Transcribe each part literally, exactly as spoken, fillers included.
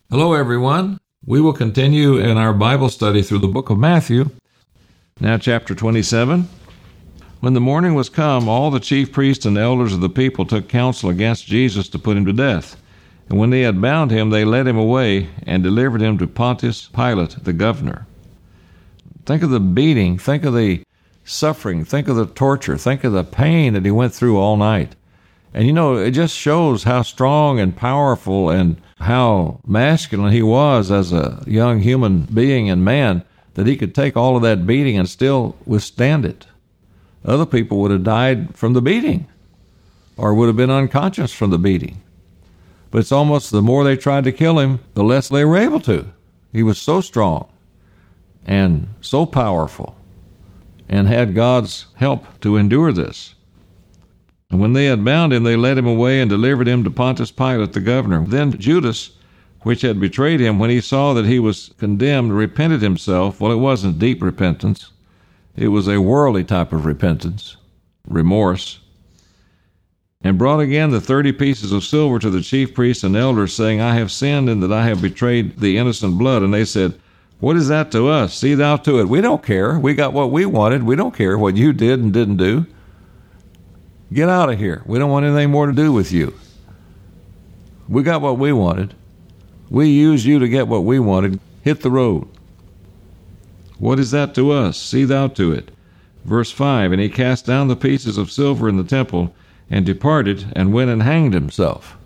Hello, everyone. We will continue in our Bible study through the book of Matthew. Now, chapter twenty-seven. When the morning was come, all the chief priests and elders of the people took counsel against Jesus to put him to death. And when they had bound him, they led him away and delivered him to Pontius Pilate, the governor. Think of the beating. Think of the suffering. Think of the torture. Think of the pain that he went through all night. And, you know, it just shows how strong and powerful and how masculine he was as a young human being and man, that he could take all of that beating and still withstand it. Other people would have died from the beating or would have been unconscious from the beating. But it's almost the more they tried to kill him, the less they were able to. He was so strong and so powerful and had God's help to endure this. And when they had bound him, they led him away and delivered him to Pontius Pilate, the governor. Then Judas, which had betrayed him, when he saw that he was condemned, repented himself. Well, it wasn't deep repentance. It was a worldly type of repentance, remorse. And brought again the thirty pieces of silver to the chief priests and elders, saying, I have sinned in that I have betrayed the innocent blood. And they said, what is that to us? See thou to it. We don't care. We got what we wanted. We don't care what you did and didn't do. Get out of here. We don't want anything more to do with you. We got what we wanted. We used you to get what we wanted. Hit the road. What is that to us? See thou to it. Verse five, and he cast down the pieces of silver in the temple and departed and went and hanged himself.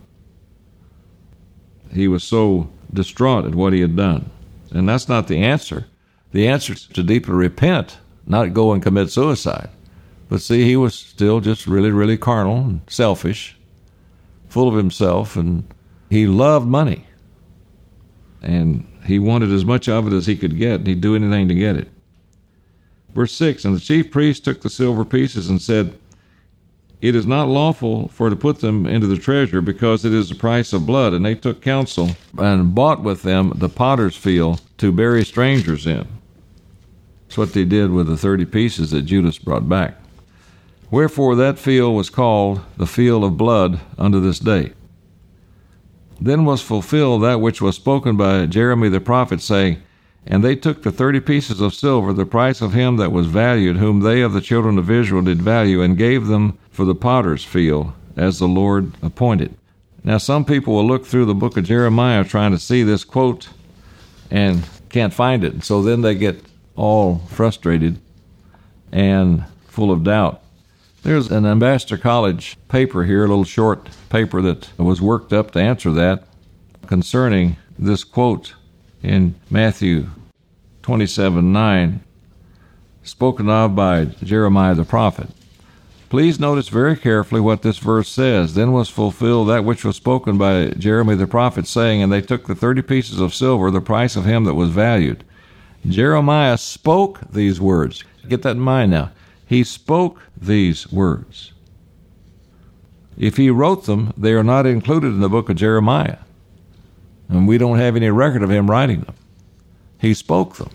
He was so distraught at what he had done. And that's not the answer. The answer is to deeply repent, not go and commit suicide. But see, he was still just really, really carnal and selfish, full of himself, and he loved money. And he wanted as much of it as he could get, and he'd do anything to get it. Verse six, and the chief priest took the silver pieces and said, it is not lawful for to put them into the treasure, because it is the price of blood. And they took counsel and bought with them the potter's field to bury strangers in. That's what they did with the thirty pieces that Judas brought back. Wherefore that field was called the field of blood unto this day. Then was fulfilled that which was spoken by Jeremy the prophet, saying, and they took the thirty pieces of silver, the price of him that was valued, whom they of the children of Israel did value, and gave them for the potter's field, as the Lord appointed. Now some people will look through the book of Jeremiah trying to see this quote and can't find it. So then they get all frustrated and full of doubt. There's an Ambassador College paper here, a little short paper that was worked up to answer that concerning this quote in Matthew twenty-seven nine, spoken of by Jeremiah the prophet. Please notice very carefully what this verse says. Then was fulfilled that which was spoken by Jeremy the prophet, saying, and they took the thirty pieces of silver, the price of him that was valued. Jeremiah spoke these words. Get that in mind now. He spoke these words. If he wrote them, they are not included in the book of Jeremiah. And we don't have any record of him writing them. He spoke them.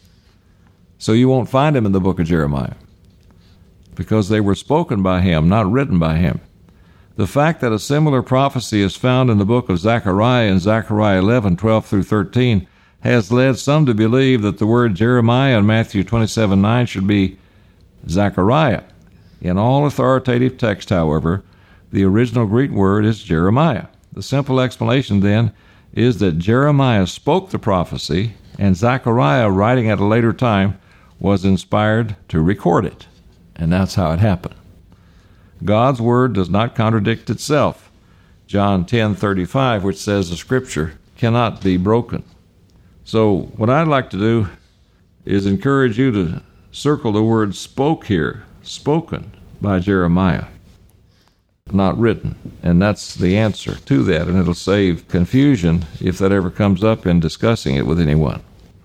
So you won't find them in the book of Jeremiah, because they were spoken by him, not written by him. The fact that a similar prophecy is found in the book of Zechariah in Zechariah eleven, twelve through thirteen has led some to believe that the word Jeremiah in Matthew twenty-seven nine should be Zechariah. In all authoritative text, however, the original Greek word is Jeremiah. The simple explanation, then, is that Jeremiah spoke the prophecy, and Zechariah, writing at a later time, was inspired to record it. And that's how it happened. God's word does not contradict itself. John ten thirty-five, which says the scripture cannot be broken. So what I'd like to do is encourage you to circle the word spoke here, spoken by Jeremiah, not written. And that's the answer to that, and it'll save confusion if that ever comes up in discussing it with anyone.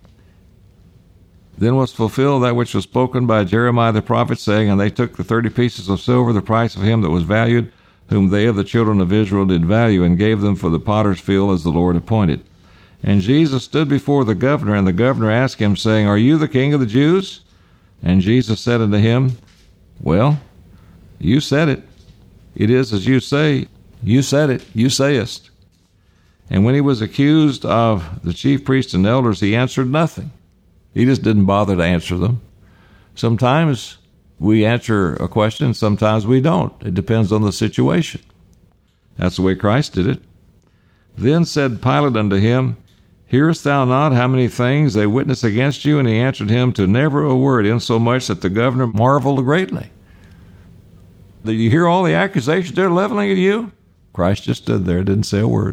Then was fulfilled that which was spoken by Jeremiah the prophet, saying, and they took the thirty pieces of silver, the price of him that was valued, whom they of the children of Israel did value, and gave them for the potter's field as the Lord appointed. And Jesus stood before the governor, and the governor asked him, saying, are you the king of the Jews? And Jesus said unto him, well, you said it. It is as you say. You said it. You sayest. And when he was accused of the chief priests and elders, he answered nothing. He just didn't bother to answer them. Sometimes we answer a question, sometimes we don't. It depends on the situation. That's the way Christ did it. Then said Pilate unto him, Hearest thou not how many things they witness against you? And he answered him to never a word, insomuch that the governor marveled greatly. Did you hear all the accusations they're leveling at you? Christ just stood there, didn't say a word.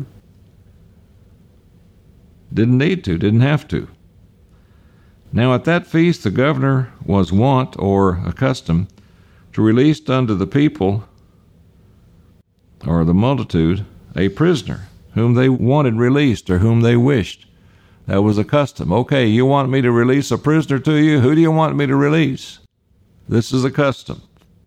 Didn't need to, didn't have to. Now at that feast the governor was wont or accustomed to release unto the people, or the multitude, a prisoner, whom they wanted released or whom they wished. That was a custom. Okay, you want me to release a prisoner to you? Who do you want me to release? This is a custom.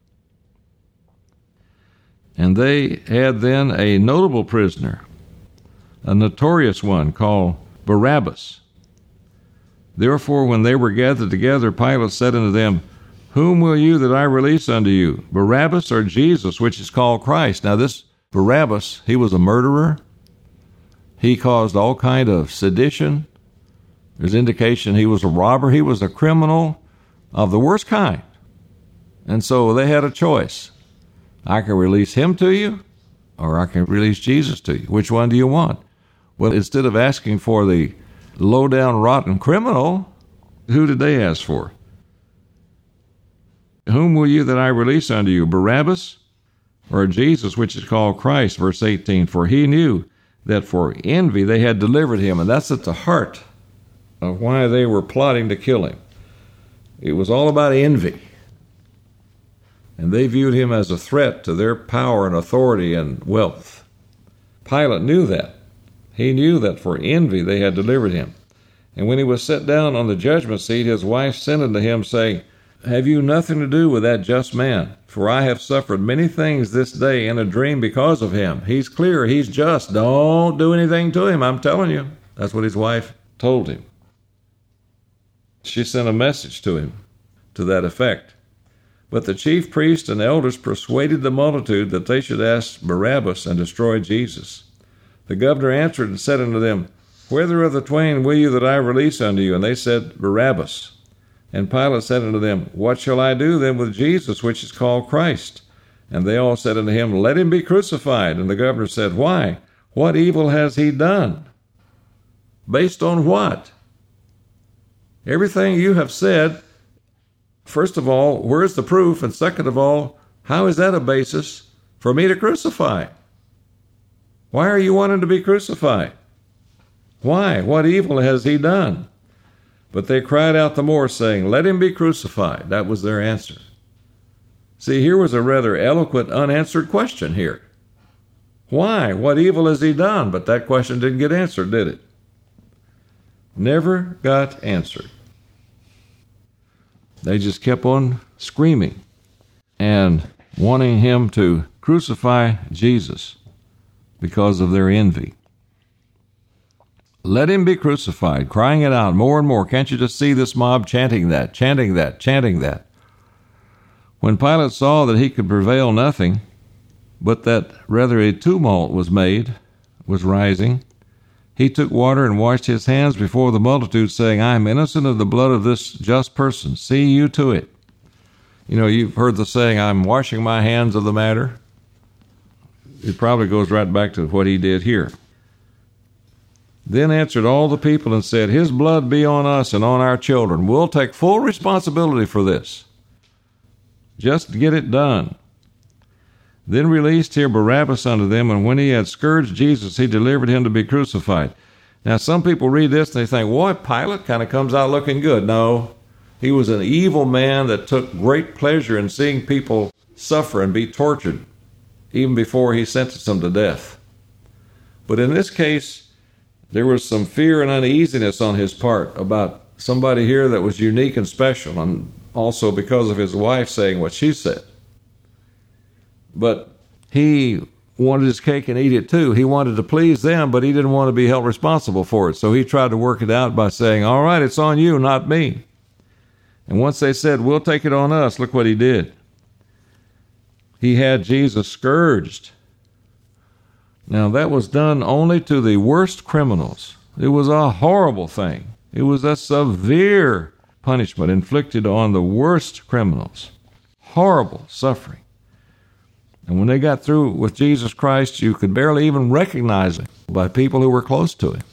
And they had then a notable prisoner, a notorious one called Barabbas. Therefore, when they were gathered together, Pilate said unto them, Whom will you that I release unto you, Barabbas or Jesus, which is called Christ? Now this Barabbas, he was a murderer. He caused all kind of sedition. There's indication he was a robber. He was a criminal of the worst kind. And so they had a choice. I can release him to you, or I can release Jesus to you. Which one do you want? Well, instead of asking for the low-down, rotten criminal, who did they ask for? Whom will you that I release unto you, Barabbas or Jesus, which is called Christ? Verse eighteen, for he knew that for envy they had delivered him. And that's at the heart of why they were plotting to kill him. It was all about envy. And they viewed him as a threat to their power and authority and wealth. Pilate knew that. He knew that for envy they had delivered him. And when he was set down on the judgment seat, his wife sent unto him, saying, Have you nothing to do with that just man? For I have suffered many things this day in a dream because of him. He's clear, he's just. Don't do anything to him, I'm telling you. That's what his wife told him. She sent a message to him to that effect. But the chief priests and elders persuaded the multitude that they should ask Barabbas and destroy Jesus. The governor answered and said unto them, Whether of the twain will you that I release unto you? And they said, Barabbas. And Pilate said unto them, What shall I do then with Jesus, which is called Christ? And they all said unto him, Let him be crucified. And the governor said, Why? What evil has he done? Based on what? Everything you have said, first of all, where's the proof? And second of all, how is that a basis for me to crucify? Why are you wanting to be crucified? Why? What evil has he done? But they cried out the more, saying, Let him be crucified. That was their answer. See, here was a rather eloquent, unanswered question here. Why? What evil has he done? But that question didn't get answered, did it? Never got answered. They just kept on screaming and wanting him to crucify Jesus because of their envy. Let him be crucified, crying it out more and more. Can't you just see this mob chanting that, chanting that, chanting that? When Pilate saw that he could prevail nothing, but that rather a tumult was made, was rising, he took water and washed his hands before the multitude, saying, I am innocent of the blood of this just person. See you to it. You know, you've heard the saying, I'm washing my hands of the matter. It probably goes right back to what he did here. Then answered all the people and said, His blood be on us and on our children. We'll take full responsibility for this. Just get it done. Then released here Barabbas unto them, and when he had scourged Jesus, he delivered him to be crucified. Now, some people read this and they think, boy, Pilate kind of comes out looking good. No, he was an evil man that took great pleasure in seeing people suffer and be tortured, even before he sentenced them to death. But in this case, there was some fear and uneasiness on his part about somebody here that was unique and special, and also because of his wife saying what she said. But he wanted his cake and eat it too. He wanted to please them, but he didn't want to be held responsible for it. So he tried to work it out by saying, all right, it's on you, not me. And once they said, we'll take it on us, look what he did. He had Jesus scourged. Now, that was done only to the worst criminals. It was a horrible thing. It was a severe punishment inflicted on the worst criminals. Horrible suffering. And when they got through with Jesus Christ, you could barely even recognize him by people who were close to him.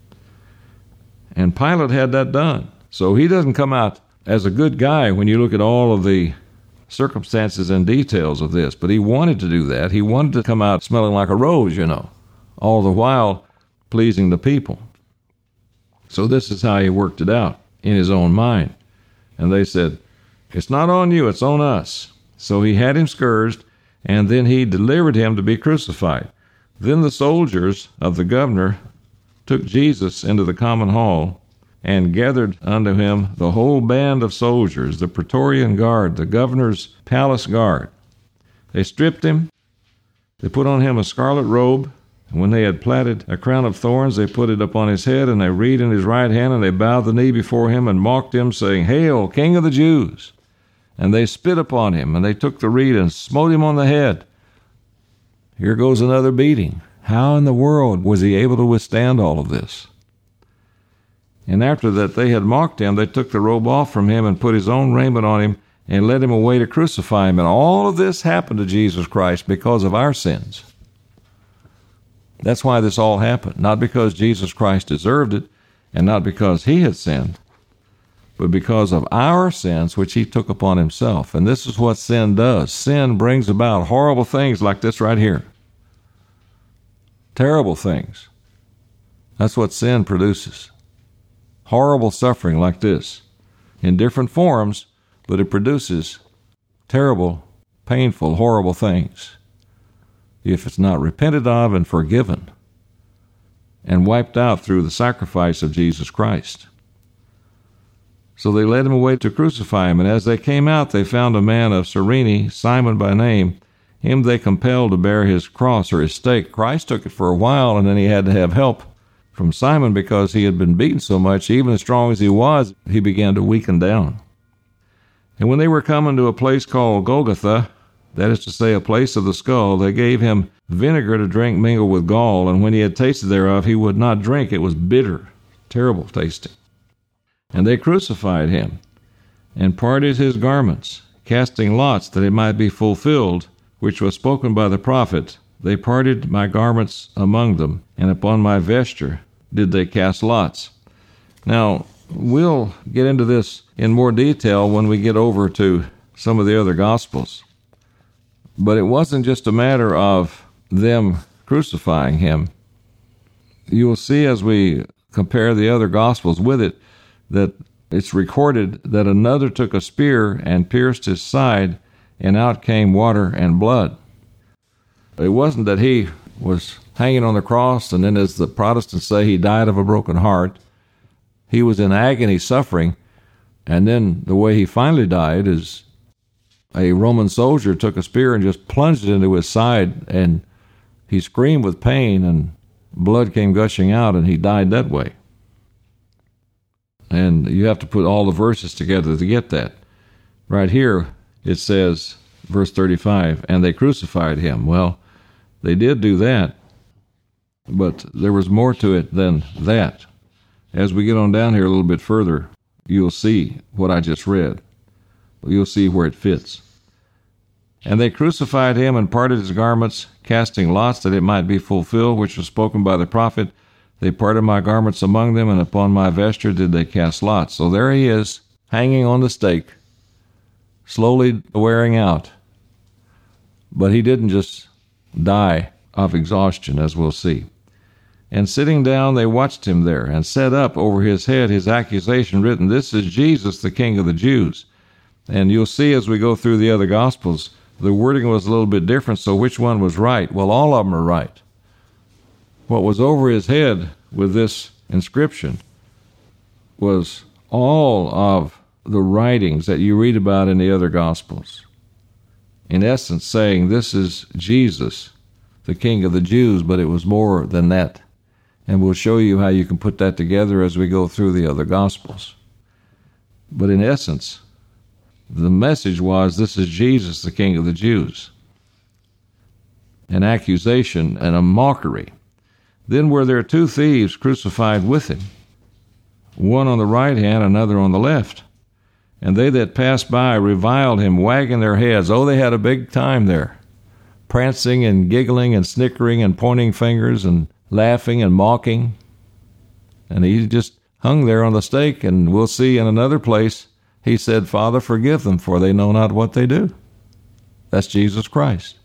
And Pilate had that done. So he doesn't come out as a good guy when you look at all of the circumstances and details of this. But he wanted to do that. He wanted to come out smelling like a rose, you know, all the while pleasing the people. So this is how he worked it out in his own mind. And they said, it's not on you, it's on us. So he had him scourged, and then he delivered him to be crucified. Then the soldiers of the governor took Jesus into the common hall and gathered unto him the whole band of soldiers, the Praetorian Guard, the governor's palace guard. They stripped him. They put on him a scarlet robe. And when they had platted a crown of thorns, they put it upon his head, and they reed in his right hand, and they bowed the knee before him and mocked him, saying, Hail, King of the Jews! And they spit upon him, and they took the reed and smote him on the head. Here goes another beating. How in the world was he able to withstand all of this? And after that they had mocked him, they took the robe off from him and put his own raiment on him and led him away to crucify him. And all of this happened to Jesus Christ because of our sins. That's why this all happened. Not because Jesus Christ deserved it and not because he had sinned, but because of our sins which he took upon himself. And this is what sin does. Sin brings about horrible things like this right here. Terrible things. That's what sin produces. Horrible suffering like this, in different forms, but it produces terrible, painful, horrible things if it's not repented of and forgiven and wiped out through the sacrifice of Jesus Christ. So they led him away to crucify him, and as they came out, they found a man of Cyrene, Simon by name. Him they compelled to bear his cross or his stake. Christ took it for a while, and then he had to have help from Simon because he had been beaten so much. Even as strong as he was, he began to weaken down. And when they were coming to a place called Golgotha, that is to say, a place of the skull, they gave him vinegar to drink mingled with gall, and when he had tasted thereof, he would not drink. It was bitter, terrible tasting. And they crucified him, and parted his garments, casting lots that it might be fulfilled, which was spoken by the prophet, They parted my garments among them, and upon my vesture did they cast lots. Now, we'll get into this in more detail when we get over to some of the other Gospels. But it wasn't just a matter of them crucifying him. You will see as we compare the other Gospels with it that it's recorded that another took a spear and pierced his side, and out came water and blood. It wasn't that he was hanging on the cross and then, as the Protestants say, he died of a broken heart. He was in agony, suffering, and then the way he finally died is a Roman soldier took a spear and just plunged it into his side, and he screamed with pain, and blood came gushing out, and he died that way. And you have to put all the verses together to get that. Right here, it says, verse thirty-five, and they crucified him. Well, they did do that, but there was more to it than that. As we get on down here a little bit further, you'll see what I just read. You'll see where it fits. And they crucified him and parted his garments, casting lots that it might be fulfilled, which was spoken by the prophet. They parted my garments among them, and upon my vesture did they cast lots. So there he is, hanging on the stake, slowly wearing out. But he didn't just die of exhaustion, as we'll see. And sitting down, they watched him there, and set up over his head his accusation written, This is Jesus, the King of the Jews. And you'll see as we go through the other Gospels, the wording was a little bit different, so which one was right? Well, all of them are right. What was over his head with this inscription was all of the writings that you read about in the other Gospels. In essence, saying, this is Jesus, the King of the Jews, but it was more than that. And we'll show you how you can put that together as we go through the other Gospels. But in essence, the message was, this is Jesus, the King of the Jews. an accusation and a mockery. Then were there two thieves crucified with him, one on the right hand, another on the left. And they that passed by reviled him, wagging their heads. Oh, they had a big time there, prancing and giggling and snickering and pointing fingers and laughing and mocking. And he just hung there on the stake, and we'll see in another place, he said, Father, forgive them, for they know not what they do. That's Jesus Christ.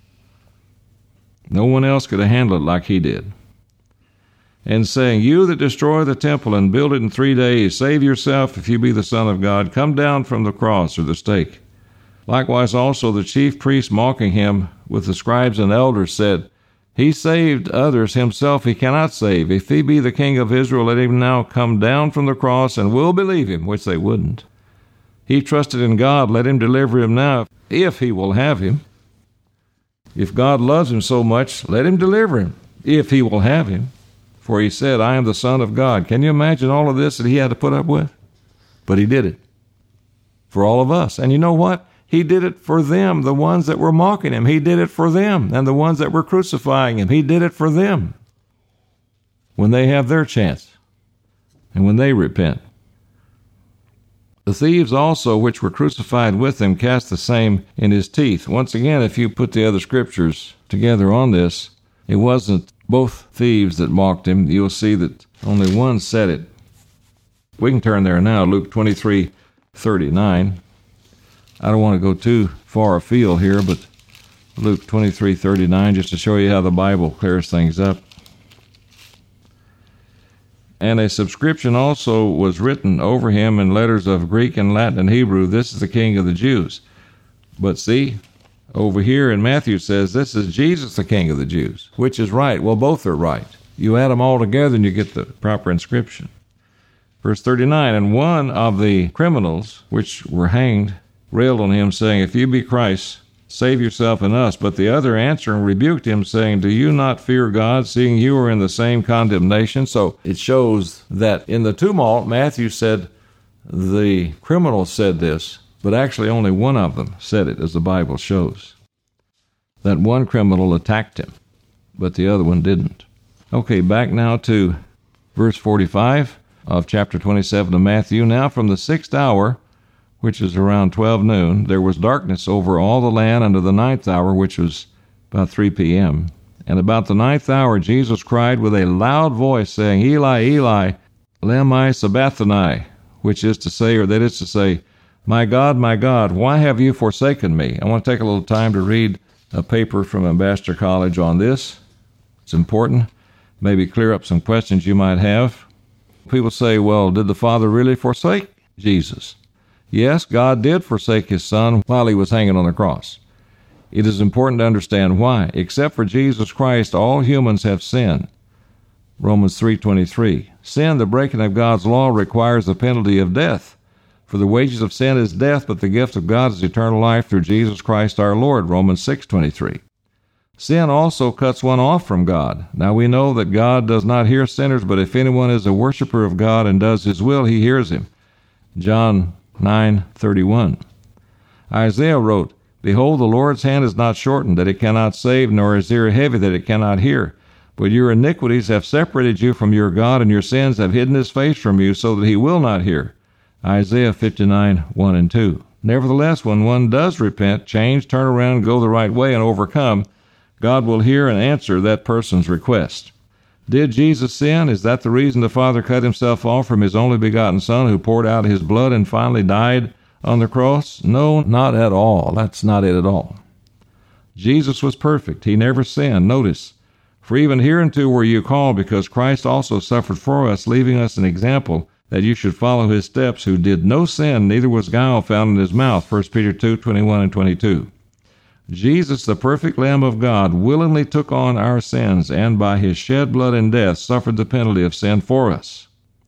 No one else could have handled it like he did. And saying, You that destroy the temple and build it in three days, save yourself if you be the Son of God. Come down from the cross or the stake. Likewise also the chief priests mocking him with the scribes and elders said, He saved others, himself he cannot save. If he be the King of Israel, let him now come down from the cross, and we'll believe him, which they wouldn't. He trusted in God, let him deliver him now, if he will have him. If God loves him so much, let him deliver him, if he will have him. For he said, I am the Son of God. Can you imagine all of this that he had to put up with? But he did it for all of us. And you know what? He did it for them, the ones that were mocking him. He did it for them, and the ones that were crucifying him. He did it for them when they have their chance and when they repent. The thieves also, which were crucified with him, cast the same in his teeth. Once again, if you put the other scriptures together on this, it wasn't both thieves that mocked him. You'll see that only one said it. We can turn there now, Luke twenty-three thirty-nine. I don't want to go too far afield here, but Luke twenty-three thirty-nine, just to show you how the Bible clears things up. And a subscription also was written over him in letters of Greek and Latin and Hebrew, This is the King of the Jews. But see, over here in Matthew says, This is Jesus, the King of the Jews. Which is right? Well, both are right. You add them all together and you get the proper inscription. Verse thirty-nine, And one of the criminals which were hanged railed on him, saying, If you be Christ, save yourself and us. But the other answering rebuked him, saying, Do you not fear God, seeing you are in the same condemnation? So it shows that in the tumult, Matthew said the criminal said this, but actually only one of them said it, as the Bible shows. That one criminal attacked him, but the other one didn't. Okay, back now to verse forty-five of chapter twenty-seven of Matthew. Now from the sixth hour, which is around twelve noon, there was darkness over all the land unto the ninth hour, which was about three p.m. And about the ninth hour Jesus cried with a loud voice, saying, Eli, Eli, lema sabachthani, which is to say, or that is to say, My God, my God, why have you forsaken me? I want to take a little time to read a paper from Ambassador College on this. It's important. Maybe clear up some questions you might have. People say, well, did the Father really forsake Jesus? Yes, God did forsake his Son while he was hanging on the cross. It is important to understand why. Except for Jesus Christ, all humans have sinned. Romans three twenty-three. Sin, the breaking of God's law, requires the penalty of death. For the wages of sin is death, but the gift of God is eternal life through Jesus Christ our Lord. Romans six twenty-three. Sin also cuts one off from God. Now we know that God does not hear sinners, but if anyone is a worshiper of God and does his will, he hears him. John nine thirty-one. Isaiah wrote, Behold, the Lord's hand is not shortened, that it cannot save, nor his ear heavy, that it cannot hear. But your iniquities have separated you from your God, and your sins have hidden his face from you, so that he will not hear. Isaiah fifty-nine, one and two. Nevertheless, when one does repent, change, turn around, go the right way, and overcome, God will hear and answer that person's request. Did Jesus sin? Is that the reason the Father cut himself off from his only begotten Son, who poured out his blood and finally died on the cross? No, not at all. That's not it at all. Jesus was perfect. He never sinned. Notice, for even hereunto were you called, because Christ also suffered for us, leaving us an example, that you should follow his steps, who did no sin, neither was guile found in his mouth. First Peter two, twenty-one and twenty-two. Jesus, the perfect Lamb of God, willingly took on our sins, and by his shed blood and death suffered the penalty of sin for us.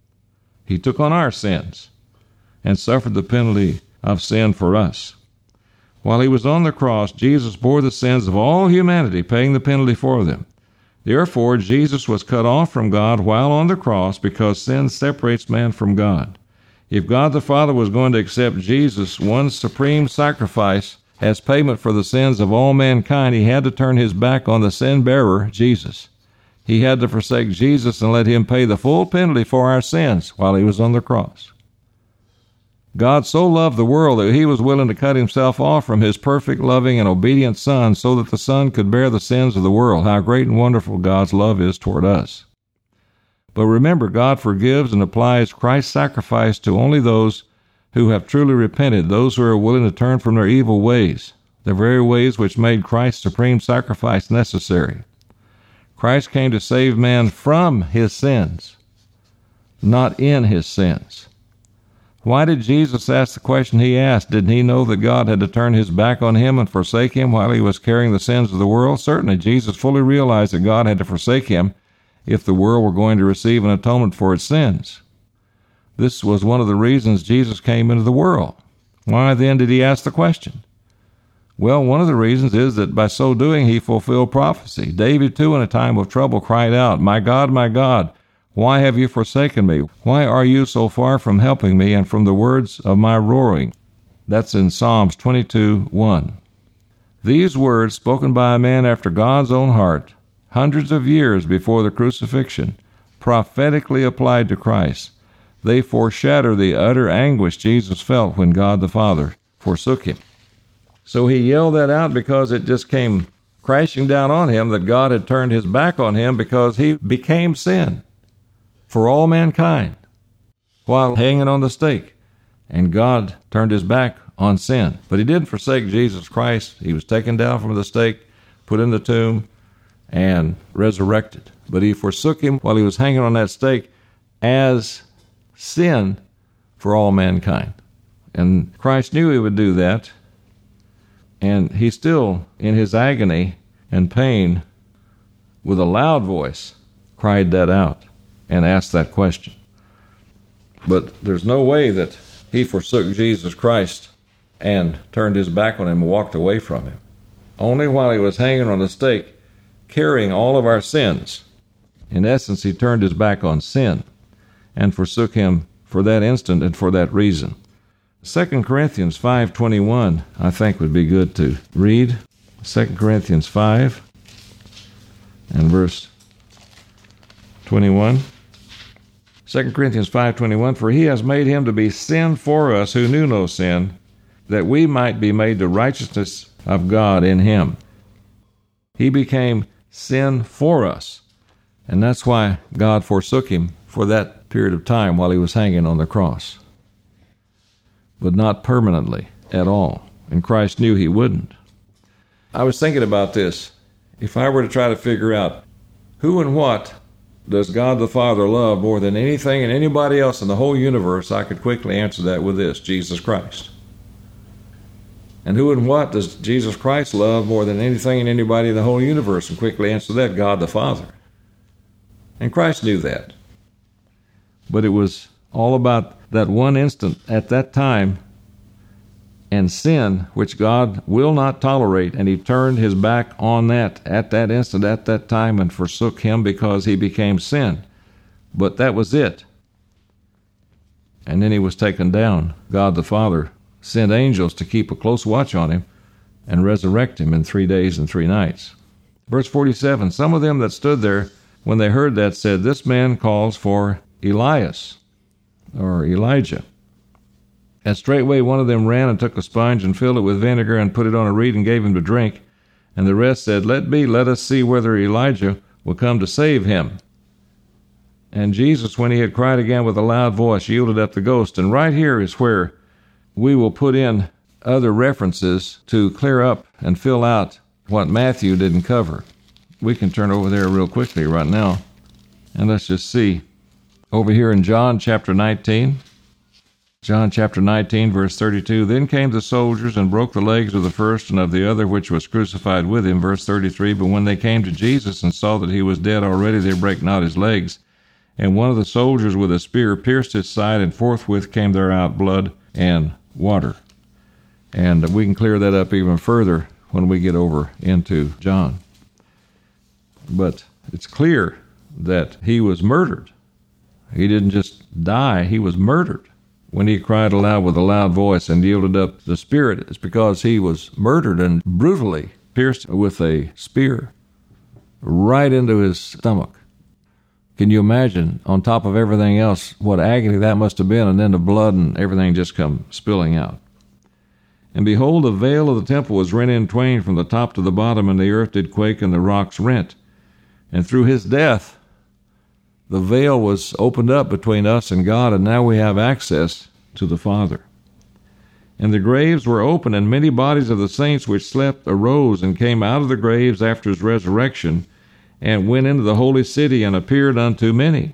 He took on our sins and suffered the penalty of sin for us. While he was on the cross, Jesus bore the sins of all humanity, paying the penalty for them. Therefore, Jesus was cut off from God while on the cross, because sin separates man from God. If God the Father was going to accept Jesus, one supreme sacrifice as payment for the sins of all mankind, he had to turn his back on the sin-bearer, Jesus. He had to forsake Jesus and let him pay the full penalty for our sins while he was on the cross. God so loved the world that he was willing to cut himself off from his perfect, loving, and obedient Son so that the Son could bear the sins of the world. How great and wonderful God's love is toward us. But remember, God forgives and applies Christ's sacrifice to only those who have truly repented, those who are willing to turn from their evil ways, the very ways which made Christ's supreme sacrifice necessary. Christ came to save man from his sins, not in his sins. Why did Jesus ask the question he asked? Didn't he know that God had to turn his back on him and forsake him while he was carrying the sins of the world? Certainly, Jesus fully realized that God had to forsake him if the world were going to receive an atonement for its sins. This was one of the reasons Jesus came into the world. Why then did he ask the question? Well, one of the reasons is that by so doing he fulfilled prophecy. David, too, in a time of trouble, cried out, "My God, my God, why have you forsaken me? Why are you so far from helping me and from the words of my roaring?" That's in Psalms twenty-two, one. These words, spoken by a man after God's own heart, hundreds of years before the crucifixion, prophetically applied to Christ. They foreshadow the utter anguish Jesus felt when God the Father forsook him. So he yelled that out because it just came crashing down on him that God had turned his back on him because he became sin for all mankind while hanging on the stake. And God turned his back on sin. But he didn't forsake Jesus Christ. He was taken down from the stake, put in the tomb, and resurrected. But he forsook him while he was hanging on that stake as sin for all mankind. And Christ knew he would do that. And he still, in his agony and pain, with a loud voice, cried that out and asked that question. But there's no way that he forsook Jesus Christ and turned his back on him and walked away from him. Only while he was hanging on the stake, carrying all of our sins. In essence, he turned his back on sin and forsook him for that instant and for that reason. Second Corinthians five twenty-one, I think, would be good to read. Second Corinthians five and verse twenty-one. Second Corinthians five twenty-one, "For he has made him to be sin for us who knew no sin, that we might be made the righteousness of God in him." He became sin for us. And that's why God forsook him for that period of time while he was hanging on the cross. But not permanently at all. And Christ knew he wouldn't. I was thinking about this. If I were to try to figure out who and what does God the Father love more than anything and anybody else in the whole universe, I could quickly answer that with this: Jesus Christ. And who and what does Jesus Christ love more than anything and anybody in the whole universe? And quickly answer that: God the Father. And Christ knew that. But it was all about that one instant at that time and sin, which God will not tolerate, and he turned his back on that at that instant, at that time, and forsook him because he became sin. But that was it. And then he was taken down. God the Father sent angels to keep a close watch on him and resurrect him in three days and three nights. Verse forty-seven, "Some of them that stood there, when they heard that, said, This man calls for Elias," or Elijah. And straightway one of them ran and took a sponge and filled it with vinegar and put it on a reed and gave him to drink. And the rest said, Let be, let us see whether Elijah will come to save him. And Jesus, when he had cried again with a loud voice, yielded up the ghost. And right here is where we will put in other references to clear up and fill out what Matthew didn't cover. We can turn over there real quickly right now. And let's just see. Over here in John chapter nineteen. John chapter nineteen, verse thirty-two. "Then came the soldiers and broke the legs of the first and of the other which was crucified with him." Verse thirty-three. "But when they came to Jesus and saw that he was dead already, they brake not his legs. And one of the soldiers with a spear pierced his side, and forthwith came there out blood and water." And we can clear that up even further when we get over into John. But it's clear that he was murdered. He didn't just die, he was murdered when he cried aloud with a loud voice and yielded up the spirit, it's because he was murdered and brutally pierced with a spear right into his stomach. Can you imagine, on top of everything else, what agony that must have been, and then the blood and everything just come spilling out? And behold, the veil of the temple was rent in twain from the top to the bottom, and the earth did quake, and the rocks rent. And through his death, the veil was opened up between us and God, and now we have access to the Father. And the graves were opened, and many bodies of the saints which slept arose and came out of the graves after his resurrection, and went into the holy city and appeared unto many.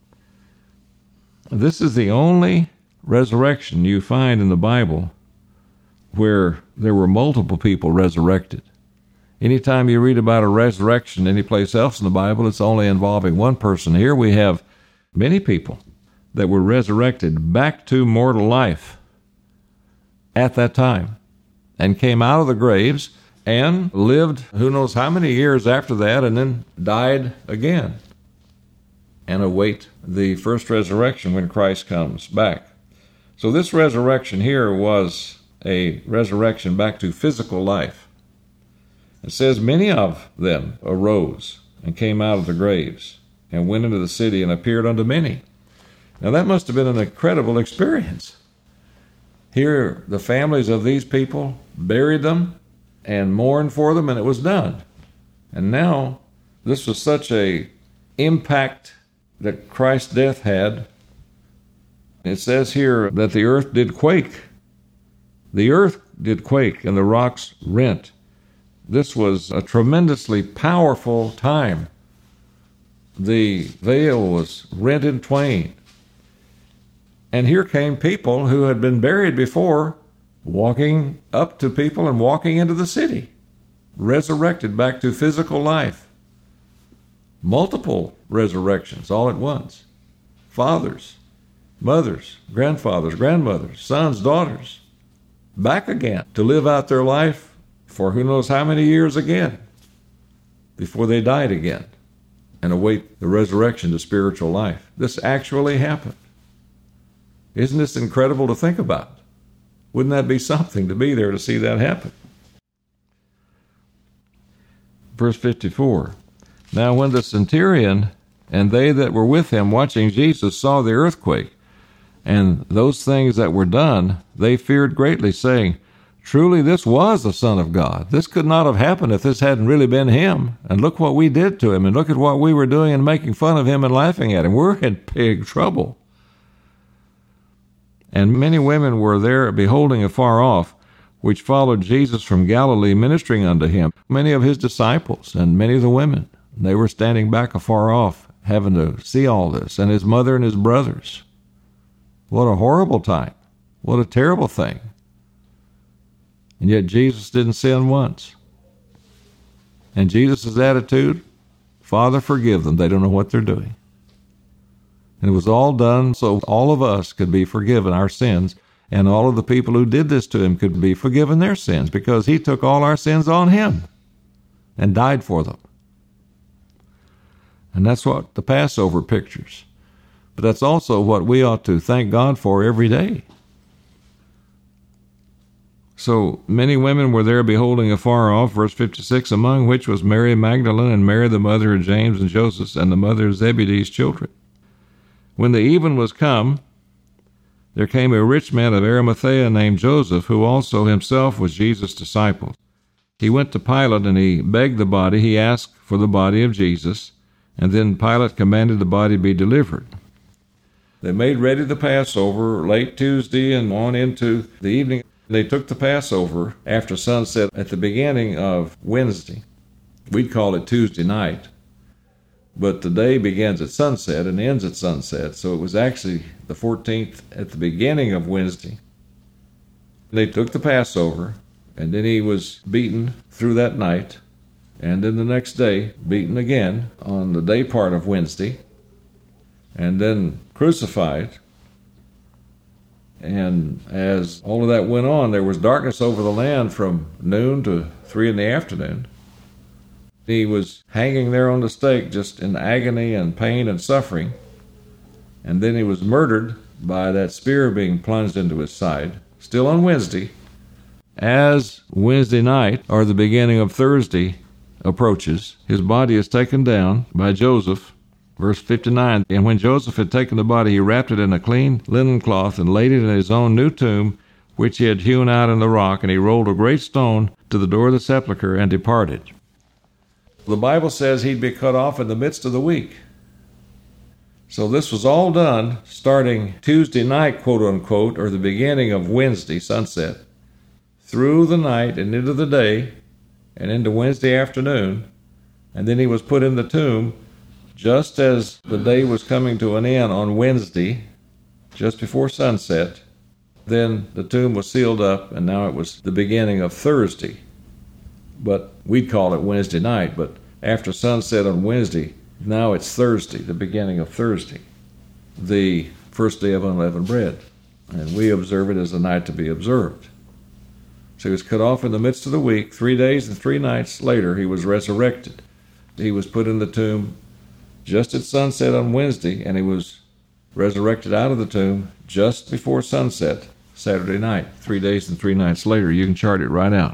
This is the only resurrection you find in the Bible where there were multiple people resurrected. Anytime you read about a resurrection anyplace else in the Bible, it's only involving one person. Here we have many people that were resurrected back to mortal life at that time and came out of the graves and lived who knows how many years after that, and then died again and await the first resurrection when Christ comes back. So this resurrection here was a resurrection back to physical life. It says many of them arose and came out of the graves and went into the city and appeared unto many. Now that must have been an incredible experience. Here the families of these people buried them and mourned for them, and it was done. And now this was such a impact that Christ's death had. It says here that the earth did quake. The earth did quake and the rocks rent. This was a tremendously powerful time. The veil was rent in twain. And here came people who had been buried before, walking up to people and walking into the city, resurrected back to physical life. Multiple resurrections all at once. Fathers, mothers, grandfathers, grandmothers, sons, daughters, back again to live out their life for who knows how many years again before they died again and await the resurrection to spiritual life. This actually happened. Isn't this incredible to think about? Wouldn't that be something to be there to see that happen? Verse fifty-four. Now when the centurion and they that were with him watching Jesus saw the earthquake and those things that were done, they feared greatly, saying, Truly this was the Son of God. This could not have happened if this hadn't really been him. And look what we did to him, and look at what we were doing and making fun of him and laughing at him. We're in big trouble. And many women were there beholding afar off, which followed Jesus from Galilee, ministering unto him. Many of his disciples and many of the women, they were standing back afar off, having to see all this, and his mother and his brothers. What a horrible time. What a terrible thing. And yet Jesus didn't sin once. And Jesus' attitude, Father, forgive them. They don't know what they're doing. And it was all done so all of us could be forgiven our sins, and all of the people who did this to him could be forgiven their sins, because he took all our sins on him and died for them. And that's what the Passover pictures. But that's also what we ought to thank God for every day. So many women were there beholding afar off, verse fifty-six, among which was Mary Magdalene and Mary the mother of James and Joseph and the mother of Zebedee's children. When the even was come, there came a rich man of Arimathea named Joseph, who also himself was Jesus' disciple. He went to Pilate, and he begged the body. He asked for the body of Jesus, and then Pilate commanded the body be delivered. They made ready the Passover late Tuesday and on into the evening. They took the Passover after sunset at the beginning of Wednesday. We'd call it Tuesday night. But the day begins at sunset and ends at sunset, so it was actually the fourteenth at the beginning of Wednesday. They took the Passover, and then he was beaten through that night, and then the next day beaten again on the day part of Wednesday, and then crucified. And as all of that went on, there was darkness over the land from noon to three in the afternoon. He was hanging there on the stake just in agony and pain and suffering. And then he was murdered by that spear being plunged into his side, still on Wednesday. As Wednesday night, or the beginning of Thursday, approaches, his body is taken down by Joseph. Verse fifty-nine, and when Joseph had taken the body, he wrapped it in a clean linen cloth and laid it in his own new tomb, which he had hewn out in the rock, and he rolled a great stone to the door of the sepulchre and departed. The Bible says he'd be cut off in the midst of the week. So this was all done starting Tuesday night, quote unquote, or the beginning of Wednesday, sunset, through the night and into the day and into Wednesday afternoon, and then he was put in the tomb just as the day was coming to an end on Wednesday, just before sunset. Then the tomb was sealed up, and now it was the beginning of Thursday. But we'd call it Wednesday night, but after sunset on Wednesday, now it's Thursday, the beginning of Thursday, the first day of unleavened bread. And we observe it as a night to be observed. So he was cut off in the midst of the week. Three days and three nights later, he was resurrected. He was put in the tomb just at sunset on Wednesday, and he was resurrected out of the tomb just before sunset Saturday night. Three days and three nights later. You can chart it right out.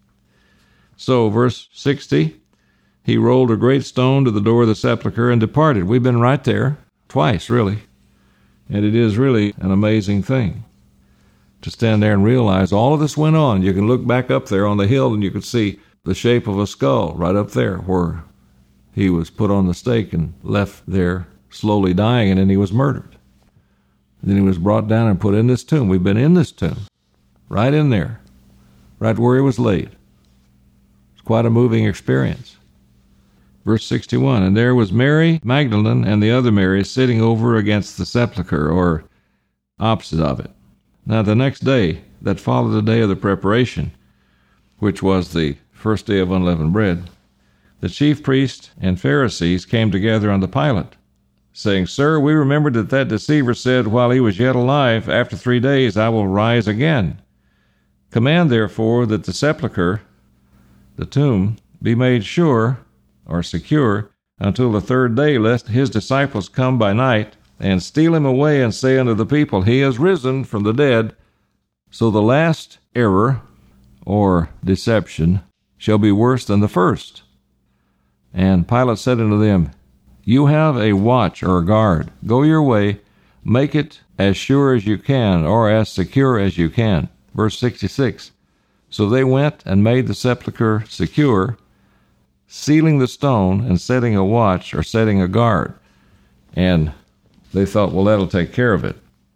So, verse sixty, he rolled a great stone to the door of the sepulchre and departed. We've been right there twice, really. And it is really an amazing thing to stand there and realize all of this went on. You can look back up there on the hill and you can see the shape of a skull right up there where he was put on the stake and left there slowly dying, and then he was murdered. And then he was brought down and put in this tomb. We've been in this tomb, right in there, right where he was laid. It's quite a moving experience. Verse sixty-one, and there was Mary Magdalene and the other Mary sitting over against the sepulchre, or opposite of it. Now the next day that followed the day of the preparation, which was the first day of unleavened bread, the chief priests and Pharisees came together unto Pilate, saying, Sir, we remembered that that deceiver said, while he was yet alive, after three days I will rise again. Command, therefore, that the sepulchre, the tomb, be made sure, or secure, until the third day, lest his disciples come by night, and steal him away, and say unto the people, He is risen from the dead. So the last error, or deception, shall be worse than the first. And Pilate said unto them, You have a watch or a guard. Go your way, make it as sure as you can, or as secure as you can. Verse sixty-six, So they went and made the sepulchre secure, sealing the stone and setting a watch or setting a guard. And they thought, well, that'll take care of it.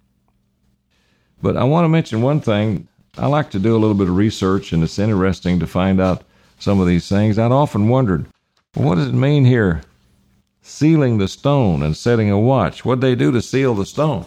But I want to mention one thing. I like to do a little bit of research, and it's interesting to find out some of these things. I'd often wondered, well, what does it mean here, sealing the stone and setting a watch? What'd they do to seal the stone?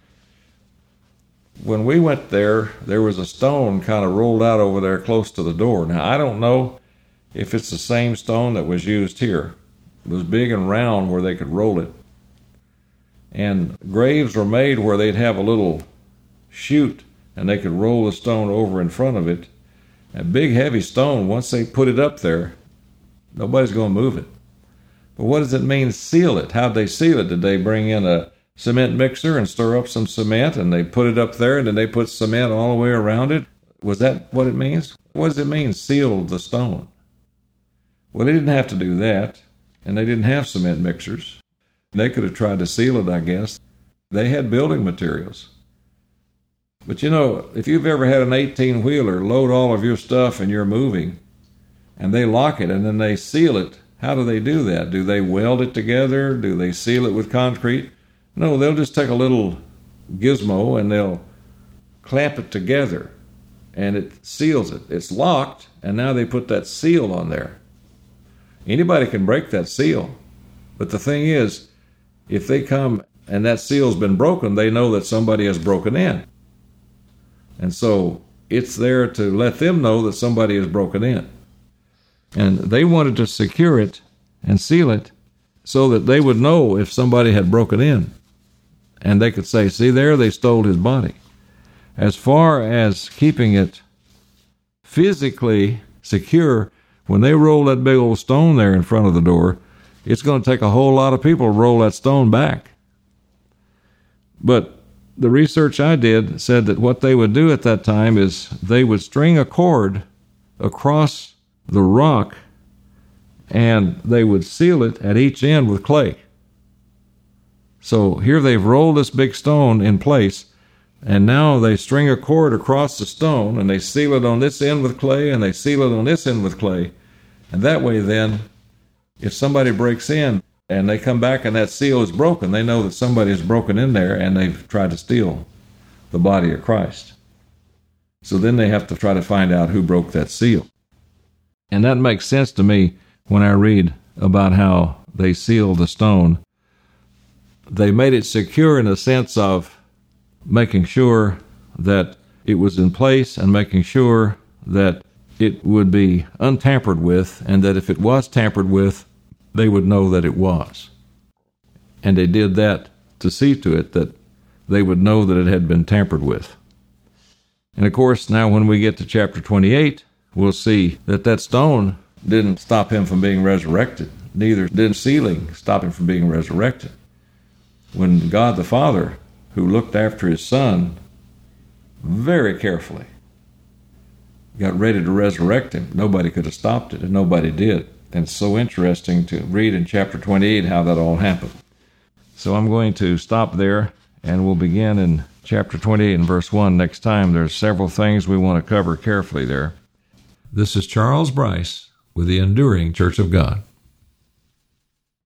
When we went there, there was a stone kind of rolled out over there close to the door. Now, I don't know if it's the same stone that was used here. It was big and round where they could roll it. And graves were made where they'd have a little chute, and they could roll the stone over in front of it. A big, heavy stone, once they put it up there, nobody's going to move it. But what does it mean, seal it? How'd they seal it? Did they bring in a cement mixer and stir up some cement, and they put it up there, and then they put cement all the way around it? Was that what it means? What does it mean, seal the stone? Well, they didn't have to do that, and they didn't have cement mixers. They could have tried to seal it, I guess. They had building materials. But you know, if you've ever had an eighteen-wheeler load all of your stuff and you're moving, and they lock it and then they seal it, how do they do that? Do they weld it together? Do they seal it with concrete? No, they'll just take a little gizmo and they'll clamp it together, and it seals it. It's locked, and now they put that seal on there. Anybody can break that seal. But the thing is, if they come and that seal's been broken, they know that somebody has broken in. And so it's there to let them know that somebody has broken in. And they wanted to secure it and seal it so that they would know if somebody had broken in. And they could say, see there, they stole his body. As far as keeping it physically secure, when they roll that big old stone there in front of the door, it's going to take a whole lot of people to roll that stone back. But the research I did said that what they would do at that time is they would string a cord across the rock and they would seal it at each end with clay. So here they've rolled this big stone in place, and now they string a cord across the stone and they seal it on this end with clay and they seal it on this end with clay. And that way then, if somebody breaks in and they come back and that seal is broken, they know that somebody has broken in there and they've tried to steal the body of Christ. So then they have to try to find out who broke that seal. And that makes sense to me when I read about how they sealed the stone. They made it secure in the sense of making sure that it was in place and making sure that it would be untampered with, and that if it was tampered with, they would know that it was. And they did that to see to it that they would know that it had been tampered with. And of course, now when we get to chapter twenty-eight, we'll see that that stone didn't stop him from being resurrected. Neither did sealing stop him from being resurrected. When God the Father, who looked after his Son very carefully, got ready to resurrect him, nobody could have stopped it, and nobody did. And it's so interesting to read in chapter twenty-eight how that all happened. So I'm going to stop there, and we'll begin in chapter twenty-eight and verse one next time. There's several things we want to cover carefully there. This is Charles Bryce with the Enduring Church of God.